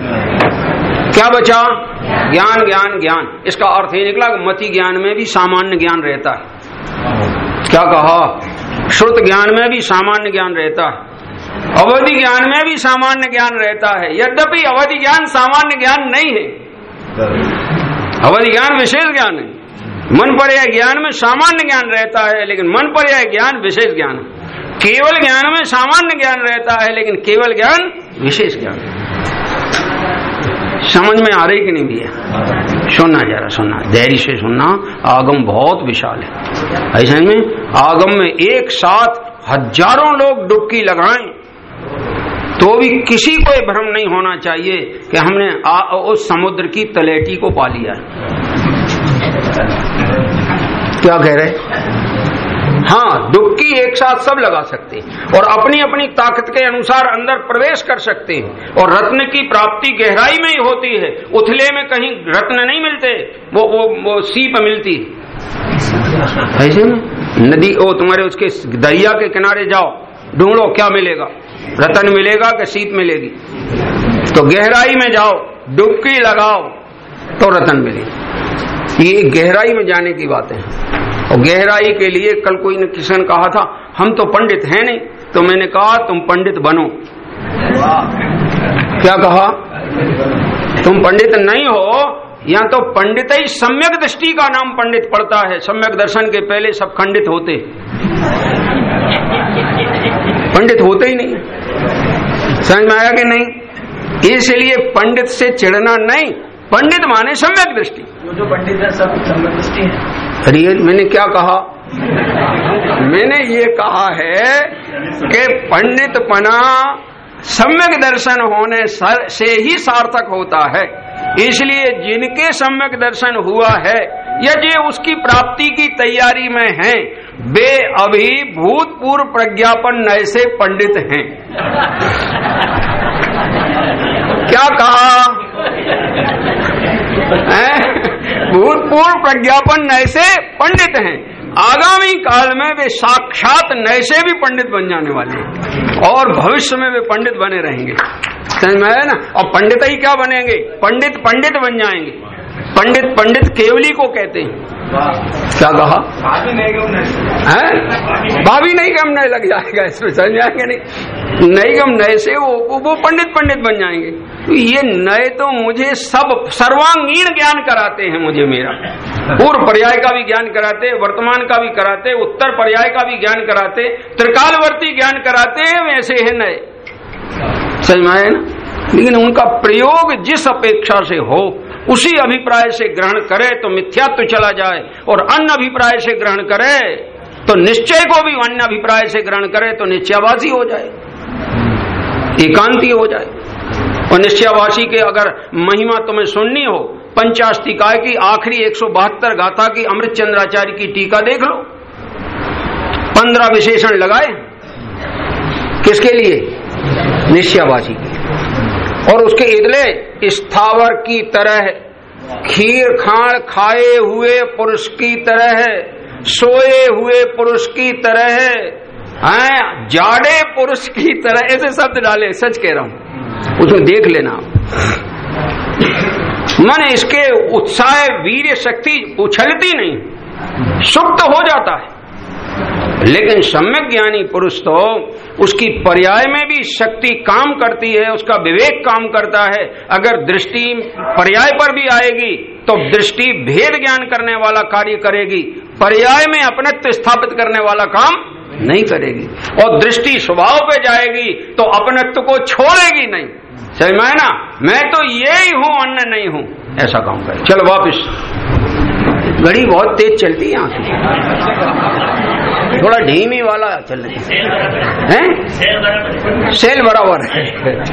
क्या बचा? ज्ञान ज्ञान ज्ञान। इसका अर्थ ये निकला कि मति ज्ञान में भी सामान्य ज्ञान रहता है। क्या कहा? श्रुत ज्ञान में भी सामान्य ज्ञान रहता है, अवधि ज्ञान में भी सामान्य ज्ञान रहता है। यद्यपि अवधि ज्ञान सामान्य ज्ञान नहीं है, अवधि ज्ञान विशेष ज्ञान है। मन पर्याय ज्ञान में सामान्य ज्ञान रहता है, लेकिन मन पर्याय ज्ञान विशेष ज्ञान है। केवल ज्ञान में सामान्य ज्ञान रहता है, लेकिन केवल ज्ञान विशेष ज्ञान है। समझ में आ रही कि नहीं भैया? सुनना, जरा सुनना, धैर्य से सुनना। आगम बहुत विशाल है। ऐसे में आगम में एक साथ हजारों लोग डुबकी लगाएं तो भी किसी को भ्रम नहीं होना चाहिए कि हमने आ, उस समुद्र की तलहटी को पा लिया। क्या कह रहे? हाँ, डुबकी एक साथ सब लगा सकते हैं और अपनी अपनी ताकत के अनुसार अंदर प्रवेश कर सकते हैं। और रत्न की प्राप्ति गहराई में ही होती है, उथले में कहीं रत्न नहीं मिलते, वो वो, वो सीप मिलती है। ऐसे में नदी, ओ तुम्हारे उसके दरिया के किनारे जाओ, ढूंढो क्या मिलेगा, रतन मिलेगा कि सीप मिलेगी। तो गहराई में जाओ, डुबकी लगाओ तो रतन मिलेगी। ये गहराई में जाने की बात है। और गहराई के लिए कल कोई ने किसी ने कहा था हम तो पंडित हैं नहीं, तो मैंने कहा तुम पंडित बनो। क्या कहा? तुम पंडित नहीं हो, या तो पंडित ही सम्यक दृष्टि का नाम पंडित पड़ता है। सम्यक दर्शन के पहले सब खंडित होते, पंडित होते ही नहीं। समझ में आया कि नहीं? इसलिए पंडित से चिढ़ना नहीं, पंडित माने सम्यक दृष्टि। जो पंडित है सब सम्यक दृष्टि है। अरे मैंने क्या कहा? मैंने ये कहा है कि पंडितपना सम्यक दर्शन होने से ही सार्थक होता है। इसलिए जिनके सम्यक दर्शन हुआ है या जे उसकी प्राप्ति की तैयारी में हैं, वे अभी भूतपूर्व प्रज्ञापन नए से पंडित हैं। क्या कहा? भूतपूर्व प्रज्ञापन नए से पंडित हैं, आगामी काल में वे साक्षात नए से भी पंडित बन जाने वाले हैं और भविष्य में वे पंडित बने रहेंगे। समझ में आया ना? और पंडित ही क्या बनेंगे? पंडित पंडित बन जाएंगे। पंडित पंडित केवली को कहते हैं। क्या कहा? भाभी नहीं गम नए लग जाएगा, इसमें समझ जाएंगे नहीं। नई गम नए से वो वो पंडित पंडित बन जाएंगे। ये नए तो मुझे सब सर्वांगीण ज्ञान कराते हैं, मुझे मेरा पूर्व पर्याय का भी ज्ञान कराते, वर्तमान का भी कराते, उत्तर पर्याय का भी ज्ञान कराते, त्रिकालवर्ती ज्ञान कराते हैं, वैसे है नए। समझ में आया ना? लेकिन उनका प्रयोग जिस अपेक्षा से हो उसी अभिप्राय से ग्रहण करे तो मिथ्यात्व चला जाए, और अन्य अभिप्राय से ग्रहण करे तो निश्चय को भी अन्य अभिप्राय से ग्रहण करे तो निश्चयवासी हो जाए, एकांती हो जाए। और निश्चयवासी के अगर महिमा तुम्हें सुननी हो, पंचाष्टिकाय की आखिरी एक सौ बहत्तर गाथा की अमृत चंद्राचार्य की टीका देख लो। पंद्रह विशेषण लगाए किसके लिए? निश्चयवासी के। और उसके इदले स्थावर की तरह, खीर खाण खाए हुए पुरुष की तरह, सोए हुए पुरुष की तरह हैं, जाड़े पुरुष की तरह, ऐसे शब्द डाले। सच कह रहा हूं, उसमें देख लेना। मन इसके उत्साह वीर्य शक्ति उछलती नहीं, सुप्त हो जाता है। लेकिन सम्यक ज्ञानी पुरुष तो उसकी पर्याय में भी शक्ति काम करती है, उसका विवेक काम करता है। अगर दृष्टि पर्याय पर भी आएगी तो दृष्टि भेद ज्ञान करने वाला कार्य करेगी, पर्याय में अपनत्व स्थापित करने वाला काम नहीं करेगी। और दृष्टि स्वभाव पे जाएगी तो अपनत्व को छोड़ेगी नहीं। समझ में आया ना? मैं तो ये ही हूं, अन्य नहीं हूं, ऐसा काम करे। चलो वापिस, घड़ी बहुत तेज चलती है यहाँ से, थोड़ा धीमी वाला चल रही है, सेल बराबर है।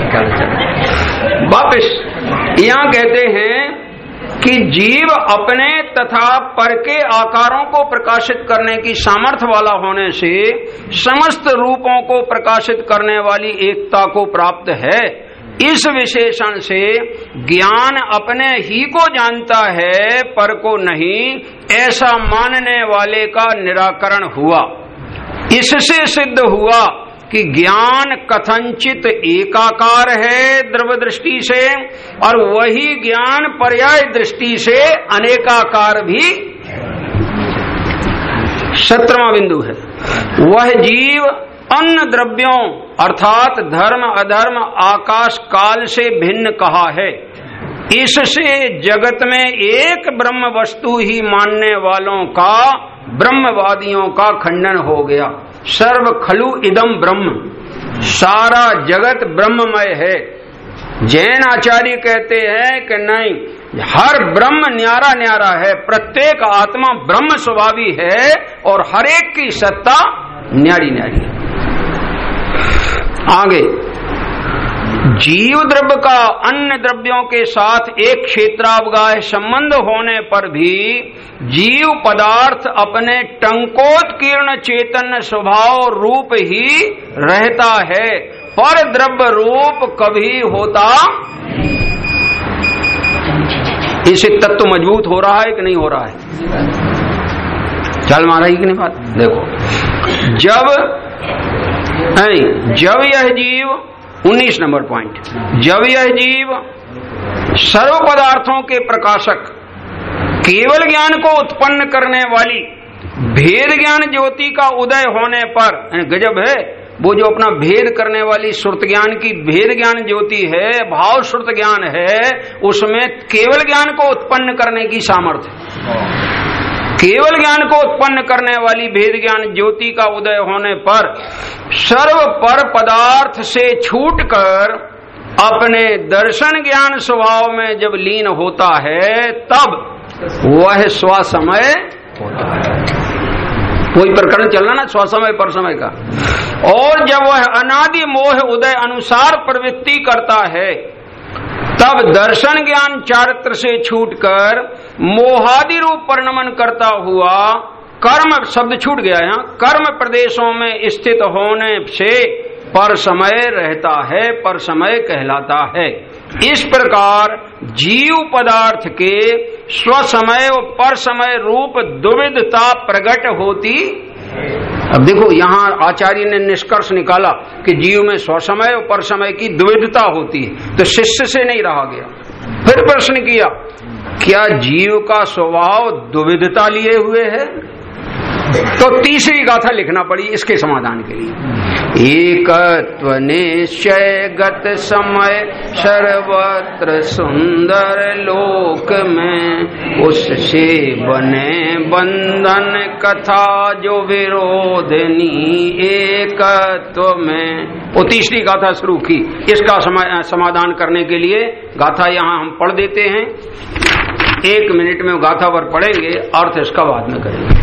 वापिस यहाँ कहते हैं कि जीव अपने तथा पर के आकारों को प्रकाशित करने की सामर्थ्य वाला होने से समस्त रूपों को प्रकाशित करने वाली एकता को प्राप्त है। इस विशेषण से ज्ञान अपने ही को जानता है, पर को नहीं, ऐसा मानने वाले का निराकरण हुआ। इससे सिद्ध हुआ कि ज्ञान कथनचित एकाकार है द्रव्य दृष्टि से, और वही ज्ञान पर्याय दृष्टि से अनेकाकार भी। सत्रहवां बिंदु है, वह जीव अन्य द्रव्यों अर्थात धर्म अधर्म आकाश काल से भिन्न कहा है। इससे जगत में एक ब्रह्म वस्तु ही मानने वालों का, ब्रह्मवादियों का खंडन हो गया। सर्व खलु इदम ब्रह्म, सारा जगत ब्रह्ममय है। जैन आचार्य कहते हैं कि नहीं, हर ब्रह्म न्यारा न्यारा है, प्रत्येक आत्मा ब्रह्म स्वभावी है और हर एक की सत्ता न्यारी न्यारी है। आगे, जीव द्रव्य का अन्य द्रव्यों के साथ एक क्षेत्रावगाह संबंध होने पर भी जीव पदार्थ अपने टंकोत्कीर्ण चेतन स्वभाव रूप ही रहता है, पर द्रव्य रूप कभी होता। इससे तत्व मजबूत हो रहा है कि नहीं हो रहा है? चल मारा ही कि नहीं बात? देखो, जब नहीं, जब यह जीव, उन्नीस नंबर पॉइंट, जब यह जीव सर्व पदार्थों के प्रकाशक केवल ज्ञान को उत्पन्न करने वाली भेद ज्ञान ज्योति का उदय होने पर, गजब है, वो जो अपना भेद करने वाली श्रुत ज्ञान की भेद ज्ञान ज्योति है, भाव श्रुत ज्ञान है, उसमें केवल ज्ञान को उत्पन्न करने की सामर्थ्य, केवल ज्ञान को उत्पन्न करने वाली भेद ज्ञान ज्योति का उदय होने पर सर्व पर पदार्थ से छूटकर अपने दर्शन ज्ञान स्वभाव में जब लीन होता है, तब वह स्वसमय होता है। वही प्रकरण चलना ना, स्वसमय पर समय का। और जब वह अनादि मोह उदय अनुसार प्रवृत्ति करता है, तब दर्शन ज्ञान चारित्र से छूटकर मोहादि रूप परिणमन करता हुआ कर्म शब्द छूट गया यहाँ, कर्म प्रदेशों में स्थित होने से पर समय रहता है, पर समय कहलाता है। इस प्रकार जीव पदार्थ के स्वसमय और पर समय रूप दुविधता प्रकट होती। अब देखो यहाँ आचार्य ने निष्कर्ष निकाला कि जीव में स्वसमय और पर समय की दुविधता होती है, तो शिष्य से नहीं रहा गया। फिर प्रश्न किया, क्या जीव का स्वभाव दुविधता लिए हुए है? तो तीसरी गाथा लिखना पड़ी इसके समाधान के लिए। एकत्व निश्चय गत समय सर्वत्र सुंदर लोक में, उससे बने बंधन कथा जो विरोधनी एकत्व में। वो तीसरी गाथा शुरू की। इसका समाधान करने के लिए गाथा यहाँ हम पढ़ देते हैं, एक मिनट में गाथा पर पढ़ेंगे, अर्थ इसका बाद में करेंगे।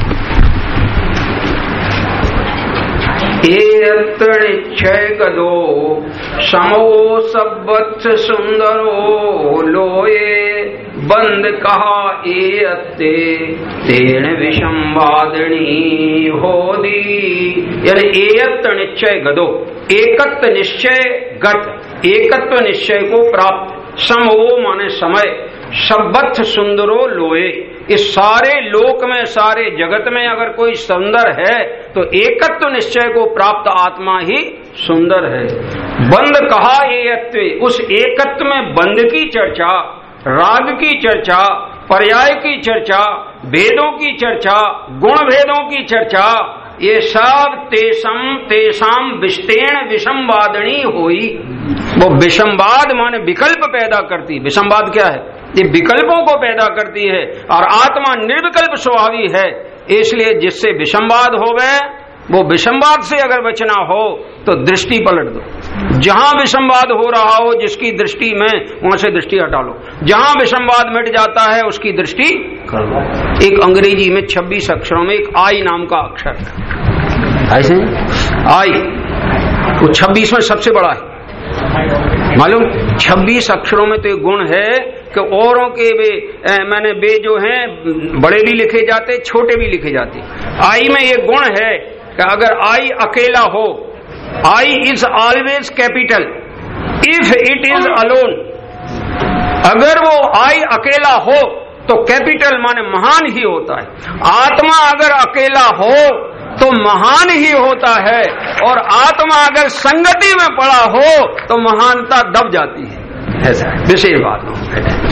क्षय गदो समो सबत्स सुंदरो लोये, बंद कहा ए अत्ते तेण विषंवादनी होदी। यानी एकत्व निश्चय गदो, एकत्व निश्चय गत, एकत्व निश्चय को प्राप्त, समो माने समय, सबत्थ सुंदरो लोये, इस सारे लोक में सारे जगत में अगर कोई सुंदर है तो एकत्व निश्चय को प्राप्त आत्मा ही सुंदर है। बंद कहा एकत्व, उस एकत्व में बंद की चर्चा, राग की चर्चा, पर्याय की चर्चा, भेदों की चर्चा, गुण भेदों की चर्चा, ये सब तेसम तेसाम विष्टेण विषमवादनी हुई। वो विषमवाद माने विकल्प पैदा करती। विषमवाद क्या है? ये विकल्पों को पैदा करती है, और आत्मा निर्विकल्प स्वभावी है। इसलिए जिससे विषमवाद हो गए, वो विषमवाद से अगर बचना हो तो दृष्टि पलट दो। जहां विषमवाद हो रहा हो जिसकी दृष्टि में, वहां से दृष्टि हटा लो। जहां विषमवाद मिट जाता है उसकी दृष्टि कर लो। एक अंग्रेजी में छब्बीस अक्षरों में एक आई नाम का अक्षर है, ऐसे आई, वो छब्बीस में सबसे बड़ा है। मालूम, छब्बीस अक्षरों में तो एक गुण है कि औरों के वे ए, मैंने वे जो हैं बड़े भी लिखे जाते, छोटे भी लिखे जाते। आई में एक गुण है कि अगर आई अकेला हो, I is always capital if it is alone. अगर वो आई अकेला हो तो कैपिटल माने महान ही होता है। आत्मा अगर अकेला हो तो महान ही होता है, और आत्मा अगर संगति में पड़ा हो तो महानता दब जाती है। ऐसा विशेष बात हो।